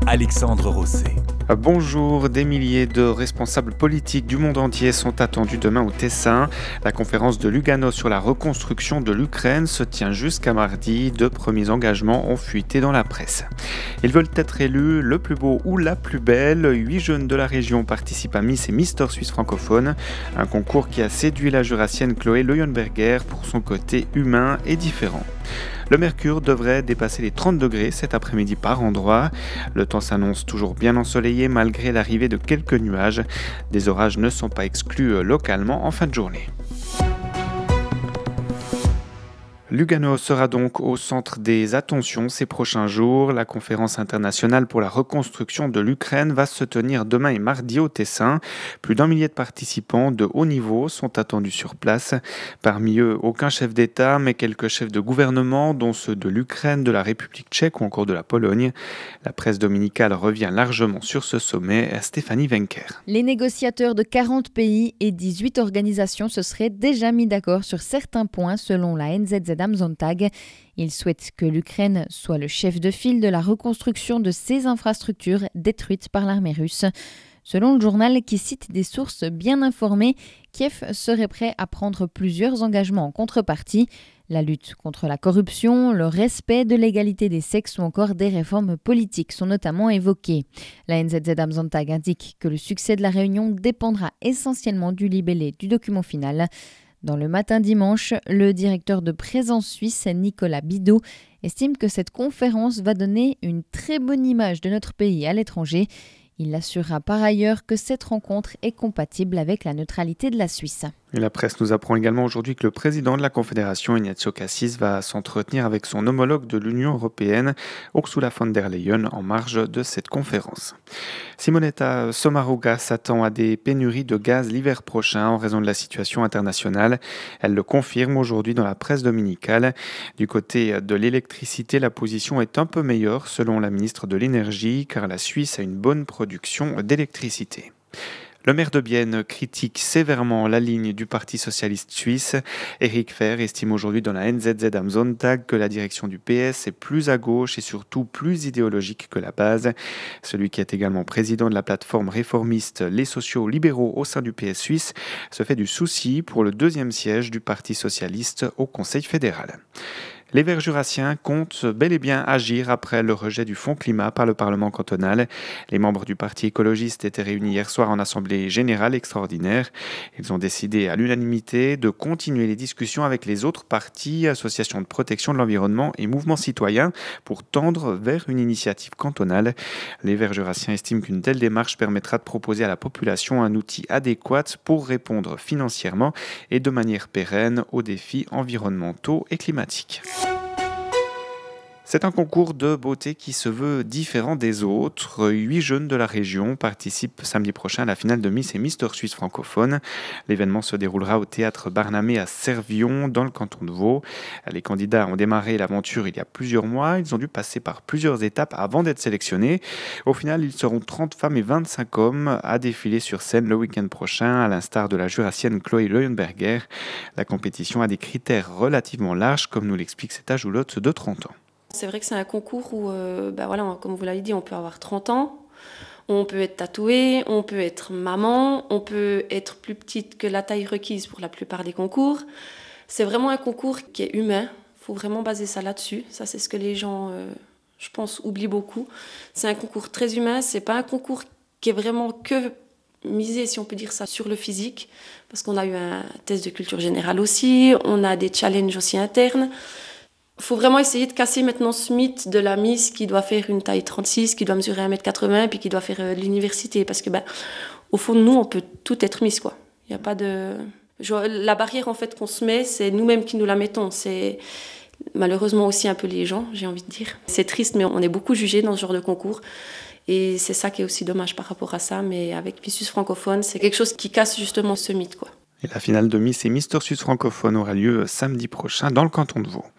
Alexandre Rosset. Bonjour, des milliers de responsables politiques du monde entier sont attendus demain au Tessin. La conférence de Lugano sur la reconstruction de l'Ukraine se tient jusqu'à mardi. De premiers engagements ont fuité dans la presse. Ils veulent être élus le plus beau ou la plus belle. 8 jeunes de la région participent à Miss et Mister Suisse francophone. Un concours qui a séduit la jurassienne Chloé Leuenberger pour son côté humain et différent. Le mercure devrait dépasser les 30 degrés cet après-midi par endroit. Le temps s'annonce toujours bien ensoleillé malgré l'arrivée de quelques nuages. Des orages ne sont pas exclus localement en fin de journée. Lugano sera donc au centre des attentions ces prochains jours. La conférence internationale pour la reconstruction de l'Ukraine va se tenir demain et mardi au Tessin. Plus d'1 millier de participants de haut niveau sont attendus sur place. Parmi eux, aucun chef d'État, mais quelques chefs de gouvernement, dont ceux de l'Ukraine, de la République tchèque ou encore de la Pologne. La presse dominicale revient largement sur ce sommet. Stéphanie Wenker. Les négociateurs de 40 pays et 18 organisations se seraient déjà mis d'accord sur certains points selon la NZZ am Sonntag. Ils souhaitent que l'Ukraine soit le chef de file de la reconstruction de ces infrastructures détruites par l'armée russe. Selon le journal qui cite des sources bien informées, Kiev serait prêt à prendre plusieurs engagements en contrepartie. La lutte contre la corruption, le respect de l'égalité des sexes ou encore des réformes politiques sont notamment évoquées. La NZZ am Sonntag indique que le succès de la réunion dépendra essentiellement du libellé du document final. Dans le matin dimanche, le directeur de Présence Suisse, Nicolas Bidot, estime que cette conférence va donner une très bonne image de notre pays à l'étranger. Il assurera par ailleurs que cette rencontre est compatible avec la neutralité de la Suisse. Et la presse nous apprend également aujourd'hui que le président de la Confédération, Ignazio Cassis, va s'entretenir avec son homologue de l'Union européenne, Ursula von der Leyen, en marge de cette conférence. Simonetta Sommaruga s'attend à des pénuries de gaz l'hiver prochain en raison de la situation internationale. Elle le confirme aujourd'hui dans la presse dominicale. Du côté de l'électricité, la position est un peu meilleure selon la ministre de l'Énergie, car la Suisse a une bonne production d'électricité. Le maire de Bienne critique sévèrement la ligne du Parti socialiste suisse. Éric Fehr estime aujourd'hui dans la NZZ am Sonntag que la direction du PS est plus à gauche et surtout plus idéologique que la base. Celui qui est également président de la plateforme réformiste Les Sociaux Libéraux au sein du PS suisse se fait du souci pour le 2e siège du Parti socialiste au Conseil fédéral. Les Verts jurassiens comptent bel et bien agir après le rejet du Fonds climat par le Parlement cantonal. Les membres du Parti écologiste étaient réunis hier soir en assemblée générale extraordinaire. Ils ont décidé à l'unanimité de continuer les discussions avec les autres partis, associations de protection de l'environnement et mouvements citoyens pour tendre vers une initiative cantonale. Les Verts jurassiens estiment qu'une telle démarche permettra de proposer à la population un outil adéquat pour répondre financièrement et de manière pérenne aux défis environnementaux et climatiques. C'est un concours de beauté qui se veut différent des autres. 8 jeunes de la région participent samedi prochain à la finale de Miss et Mister Suisse francophone. L'événement se déroulera au théâtre Barnamé à Servion, dans le canton de Vaud. Les candidats ont démarré l'aventure il y a plusieurs mois. Ils ont dû passer par plusieurs étapes avant d'être sélectionnés. Au final, ils seront 30 femmes et 25 hommes à défiler sur scène le week-end prochain, à l'instar de la jurassienne Chloé Leuenberger. La compétition a des critères relativement larges, comme nous l'explique cette ajoulote de 30 ans. C'est vrai que c'est un concours où, comme vous l'avez dit, on peut avoir 30 ans, on peut être tatoué, on peut être maman, on peut être plus petite que la taille requise pour la plupart des concours. C'est vraiment un concours qui est humain, il faut vraiment baser ça là-dessus. Ça, c'est ce que les gens, je pense, oublient beaucoup. C'est un concours très humain, c'est pas un concours qui est vraiment que misé, si on peut dire ça, sur le physique, parce qu'on a eu un test de culture générale aussi, on a des challenges aussi internes. Il faut vraiment essayer de casser maintenant ce mythe de la Miss qui doit faire une taille 36, qui doit mesurer 1m80 puis qui doit faire de l'université. Parce que, au fond de nous, on peut tout être Miss, quoi. Il y a pas de... La barrière, en fait, qu'on se met, c'est nous-mêmes qui nous la mettons. C'est malheureusement aussi un peu les gens, j'ai envie de dire. C'est triste, mais on est beaucoup jugés dans ce genre de concours. Et c'est ça qui est aussi dommage par rapport à ça. Mais avec Miss Suisse francophone, c'est quelque chose qui casse justement ce mythe, quoi. Et la finale de Miss et Mister Suisse francophone aura lieu samedi prochain dans le canton de Vaud.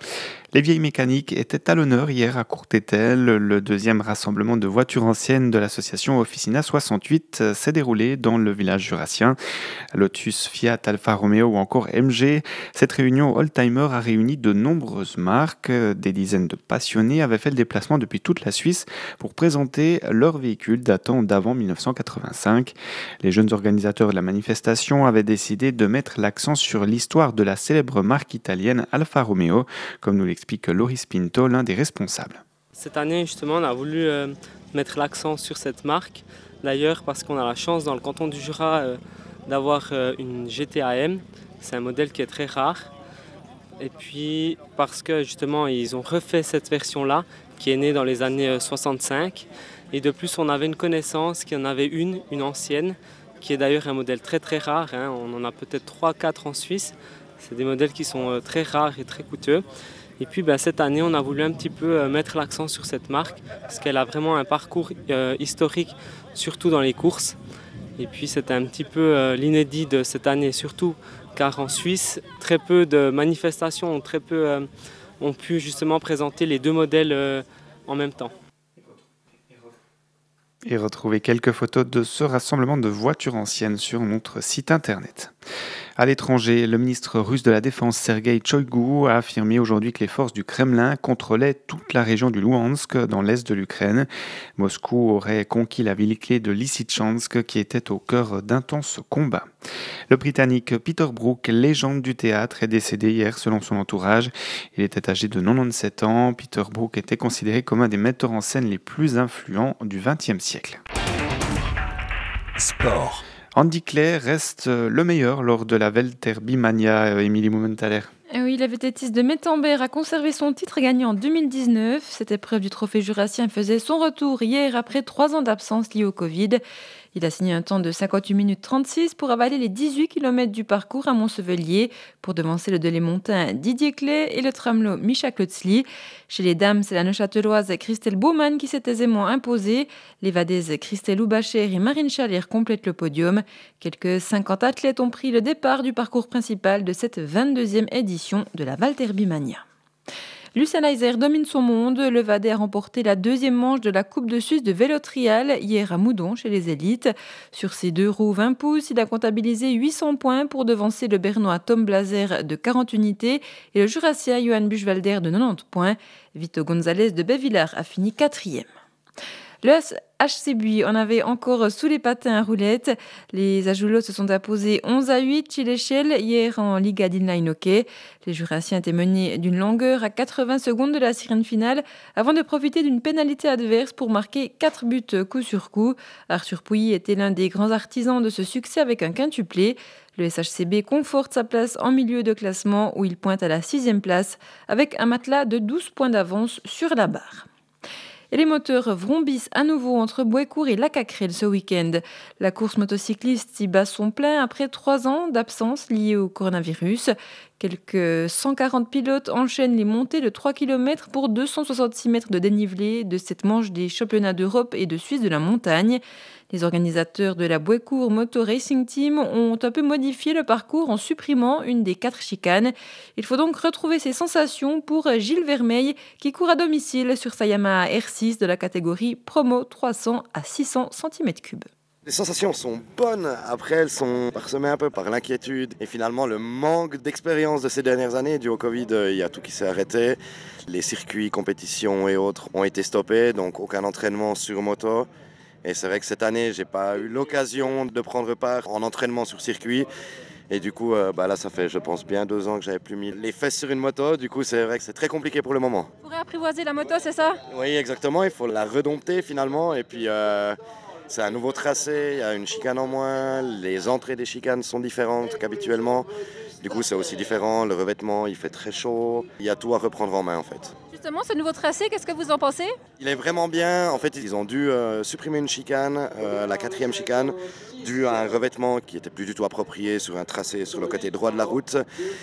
Les vieilles mécaniques étaient à l'honneur hier à Courtétel. Le deuxième rassemblement de voitures anciennes de l'association Officina 68 s'est déroulé dans le village jurassien. Lotus, Fiat, Alfa Romeo ou encore MG. Cette réunion Oldtimer a réuni de nombreuses marques. Des dizaines de passionnés avaient fait le déplacement depuis toute la Suisse pour présenter leurs véhicules datant d'avant 1985. Les jeunes organisateurs de la manifestation avaient décidé de mettre l'accent sur l'histoire de la célèbre marque italienne Alfa Romeo, comme nous l'explique Loris Pinto, l'un des responsables. Cette année, justement, on a voulu mettre l'accent sur cette marque. D'ailleurs, parce qu'on a la chance dans le canton du Jura d'avoir une GT-AM. C'est un modèle qui est très rare. Et puis, parce que justement, ils ont refait cette version-là, qui est née dans les années 65. Et de plus, on avait une connaissance qu'il y en avait une ancienne, qui est d'ailleurs un modèle très très rare. On en a peut-être 3-4 en Suisse. C'est des modèles qui sont très rares et très coûteux. Et puis cette année, on a voulu un petit peu mettre l'accent sur cette marque parce qu'elle a vraiment un parcours historique, surtout dans les courses. Et puis c'était un petit peu l'inédit de cette année, surtout car en Suisse, très peu de manifestations ont pu justement présenter les deux modèles en même temps. Et retrouver quelques photos de ce rassemblement de voitures anciennes sur notre site internet. À l'étranger, le ministre russe de la Défense Sergueï Shoigu a affirmé aujourd'hui que les forces du Kremlin contrôlaient toute la région du Louhansk dans l'est de l'Ukraine. Moscou aurait conquis la ville-clé de Lysychansk qui était au cœur d'intenses combats. Le Britannique Peter Brook, légende du théâtre, est décédé hier selon son entourage. Il était âgé de 97 ans. Peter Brook était considéré comme un des metteurs en scène les plus influents du XXe siècle. Sport. Andy Clay reste le meilleur lors de la Welterbimania, Émilie Mumenthaler. Oui, le vététiste de Mettenberg a conservé son titre gagné en 2019. Cette épreuve du trophée jurassien faisait son retour hier après 3 ans d'absence liée au Covid. Il a signé un temps de 58 minutes 36 pour avaler les 18 km du parcours à Montsevelier pour devancer le Delémontain Didier Clay et le tramelot Mischa Klotzli. Chez les dames, c'est la Neuchâteloise Christelle Baumann qui s'est aisément imposée. Les Vadaises Christelle Houbacher et Marine Chalère complètent le podium. Quelques 50 athlètes ont pris le départ du parcours principal de cette 22e édition de la Walterbimania. Lucien Iser domine son monde. Le Vadais a remporté la 2e manche de la Coupe de Suisse de vélo trial hier à Moudon chez les élites. Sur ses 2 roues 20 pouces, il a comptabilisé 800 points pour devancer le Bernois Tom Blazer de 40 unités et le Jurassien Johan Buchwalder de 90 points. Vito Gonzalez de Bévillard a fini 4e. Le HC Buis en avait encore sous les patins à roulettes. Les Ajoulots se sont imposés 11-8 chez l'échelle hier en Liga d'Inline Hockey. Les Jurassiens étaient menés d'une longueur à 80 secondes de la sirène finale avant de profiter d'une pénalité adverse pour marquer 4 buts coup sur coup. Arthur Pouilly était l'un des grands artisans de ce succès avec un quintuplé. Le SHCB conforte sa place en milieu de classement où il pointe à la 6e place avec un matelas de 12 points d'avance sur la barre. Et les moteurs vrombissent à nouveau entre Bouécourt et Lacacrel ce week-end. La course motocycliste y bat son plein après 3 ans d'absence liée au coronavirus. Quelques 140 pilotes enchaînent les montées de 3 km pour 266 mètres de dénivelé de cette manche des championnats d'Europe et de Suisse de la montagne. Les organisateurs de la Bouécourt Moto Racing Team ont un peu modifié le parcours en supprimant une des 4 chicanes. Il faut donc retrouver ses sensations pour Gilles Vermeil qui court à domicile sur sa Yamaha R6 de la catégorie Promo 300 à 600 cm3. Les sensations sont bonnes, après elles sont parsemées un peu par l'inquiétude et finalement le manque d'expérience de ces dernières années. Dû au Covid, il y a tout qui s'est arrêté. Les circuits, compétitions et autres ont été stoppés, donc aucun entraînement sur moto. Et c'est vrai que cette année, j'ai pas eu l'occasion de prendre part en entraînement sur circuit. Et du coup, là, ça fait, je pense, bien 2 ans que j'avais plus mis les fesses sur une moto. Du coup, c'est vrai que c'est très compliqué pour le moment. Vous pourrez apprivoiser la moto, c'est ça ? Oui, exactement. Il faut la redompter finalement. Et puis, c'est un nouveau tracé. Il y a une chicane en moins. Les entrées des chicanes sont différentes qu'habituellement. Du coup, c'est aussi différent. Le revêtement, il fait très chaud. Il y a tout à reprendre en main, en fait. Justement, ce nouveau tracé, qu'est-ce que vous en pensez ? Il est vraiment bien. En fait, ils ont dû supprimer une chicane, la 4e chicane, dû à un revêtement qui était plus du tout approprié sur un tracé sur le côté droit de la route.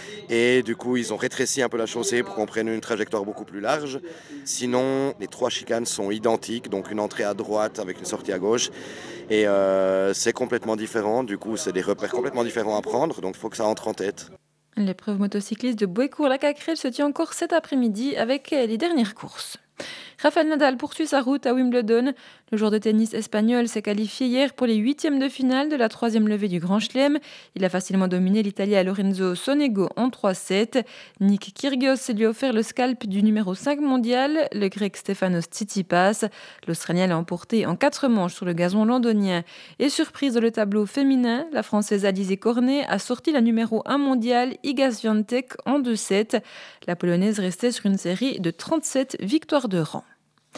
Et du coup, ils ont rétréci un peu la chaussée pour qu'on prenne une trajectoire beaucoup plus large. Sinon, les 3 chicanes sont identiques, donc une entrée à droite avec une sortie à gauche. Et c'est complètement différent. Du coup, c'est des repères complètement différents à prendre, donc il faut que ça entre en tête. L'épreuve motocycliste de Bouécourt-la-Cacrelle se tient encore cet après-midi avec les dernières courses. Rafael Nadal poursuit sa route à Wimbledon. Le joueur de tennis espagnol s'est qualifié hier pour les 8e de finale de la 3e levée du Grand Chelem. Il a facilement dominé l'Italien Lorenzo Sonego en 3-7. Nick Kyrgios lui a offert le scalp du numéro 5 mondial, le grec Stefanos Tsitsipas. L'Australien l'a emporté en 4 manches sur le gazon londonien. Et surprise dans le tableau féminin, la Française Alizé Cornet a sorti la numéro 1 mondiale Iga Swiatek en 2-7. La Polonaise restait sur une série de 37 victoires de rang.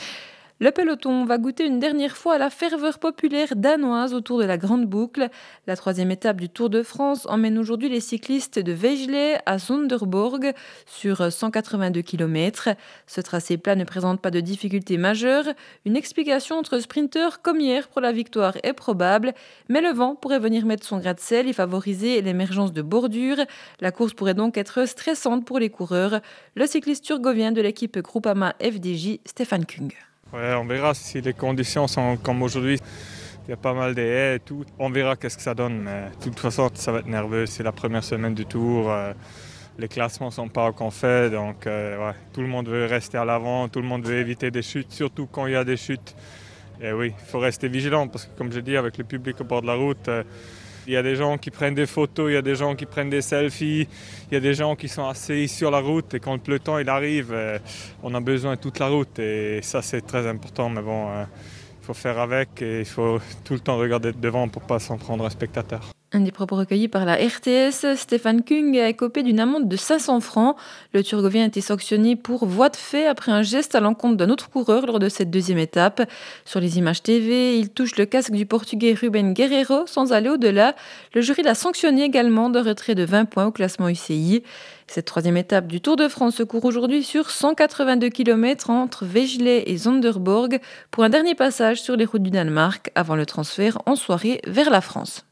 Le peloton va goûter une dernière fois à la ferveur populaire danoise autour de la Grande Boucle. La 3e étape du Tour de France emmène aujourd'hui les cyclistes de Vejle à Sonderborg sur 182 km. Ce tracé plat ne présente pas de difficultés majeures. Une explication entre sprinteurs comme hier pour la victoire est probable, mais le vent pourrait venir mettre son grain de sel et favoriser l'émergence de bordures. La course pourrait donc être stressante pour les coureurs. Le cycliste turgovien de l'équipe Groupama FDJ, Stefan Kung. Ouais, on verra si les conditions sont comme aujourd'hui. Il y a pas mal de haies et tout. On verra qu'est-ce que ça donne. Mais de toute façon, ça va être nerveux. C'est la première semaine du Tour. Les classements ne sont pas encore faits. Donc, tout le monde veut rester à l'avant. Tout le monde veut éviter des chutes, surtout quand il y a des chutes. Et oui, il faut rester vigilant parce que, comme je dis, avec le public au bord de la route, il y a des gens qui prennent des photos, il y a des gens qui prennent des selfies, il y a des gens qui sont assis sur la route et quand le peloton il arrive, on a besoin de toute la route et ça c'est très important. Mais bon, il faut faire avec et il faut tout le temps regarder devant pour ne pas s'en prendre un spectateur. Un des propos recueillis par la RTS, Stefan Kung a écopé d'une amende de 500 francs. Le Turgovien a été sanctionné pour voie de fait après un geste à l'encontre d'un autre coureur lors de cette 2e étape. Sur les images TV, il touche le casque du Portugais Ruben Guerreiro sans aller au-delà. Le jury l'a sanctionné également de retrait de 20 points au classement UCI. Cette 3e étape du Tour de France se court aujourd'hui sur 182 km entre Vejle et Sonderborg pour un dernier passage sur les routes du Danemark avant le transfert en soirée vers la France.